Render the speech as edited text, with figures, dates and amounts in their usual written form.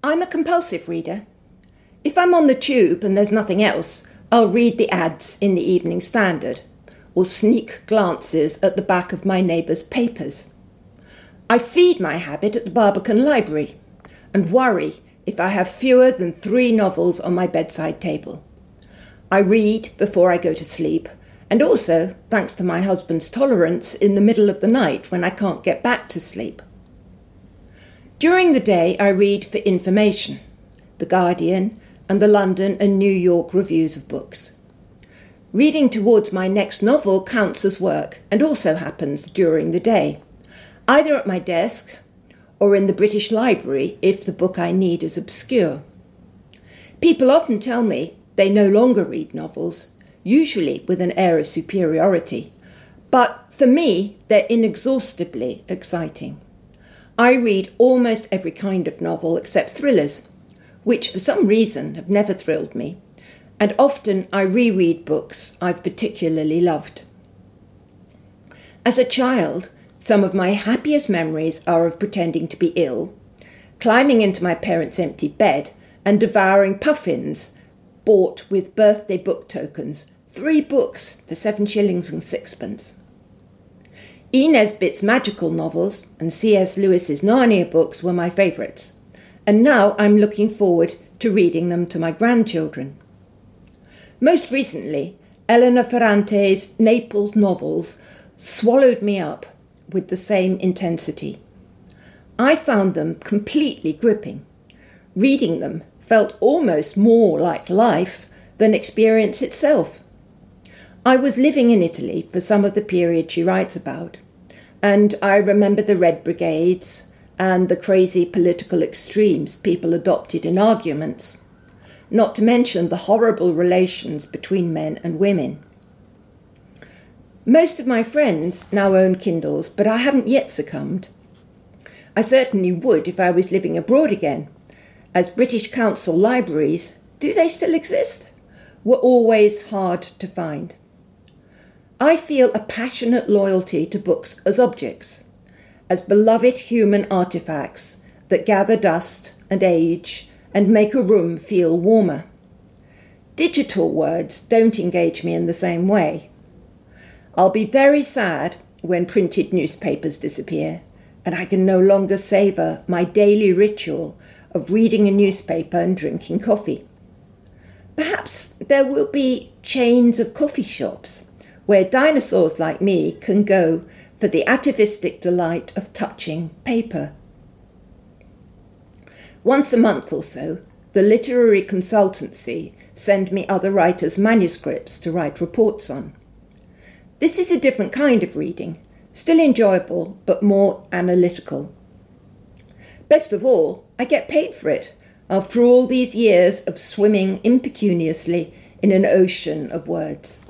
I'm a compulsive reader. If I'm on the tube and there's nothing else, I'll read the ads in the Evening Standard or sneak glances at the back of my neighbour's papers. I feed my habit at the Barbican Library and worry if I have fewer than 3 novels on my bedside table. I read before I go to sleep, and also, thanks to my husband's tolerance, in the middle of the night when I can't get back to sleep. During the day, I read for information, The Guardian and the London and New York reviews of books. Reading towards my next novel counts as work and also happens during the day, either at my desk or in the British Library if the book I need is obscure. People often tell me they no longer read novels, usually with an air of superiority, but for me they're inexhaustibly exciting. I read almost every kind of novel except thrillers, which for some reason have never thrilled me, and often I reread books I've particularly loved. As a child, some of my happiest memories are of pretending to be ill, climbing into my parents' empty bed and devouring puffins bought with birthday book tokens, 3 books for 7 shillings and 6pence. E. Nesbit's magical novels and C.S. Lewis's Narnia books were my favourites, and now I'm looking forward to reading them to my grandchildren. Most recently, Elena Ferrante's Naples novels swallowed me up with the same intensity. I found them completely gripping. Reading them felt almost more like life than experience itself. I was living in Italy for some of the period she writes about, and I remember the Red Brigades and the crazy political extremes people adopted in arguments, not to mention the horrible relations between men and women. Most of my friends now own Kindles, but I haven't yet succumbed. I certainly would if I was living abroad again, as British Council libraries, do they still exist, were always hard to find. I feel a passionate loyalty to books as objects, as beloved human artefacts that gather dust and age and make a room feel warmer. Digital words don't engage me in the same way. I'll be very sad when printed newspapers disappear and I can no longer savour my daily ritual of reading a newspaper and drinking coffee. Perhaps there will be chains of coffee shops where dinosaurs like me can go for the atavistic delight of touching paper. Once a month or so, the literary consultancy send me other writers' manuscripts to write reports on. This is a different kind of reading, still enjoyable but more analytical. Best of all, I get paid for it after all these years of swimming impecuniously in an ocean of words.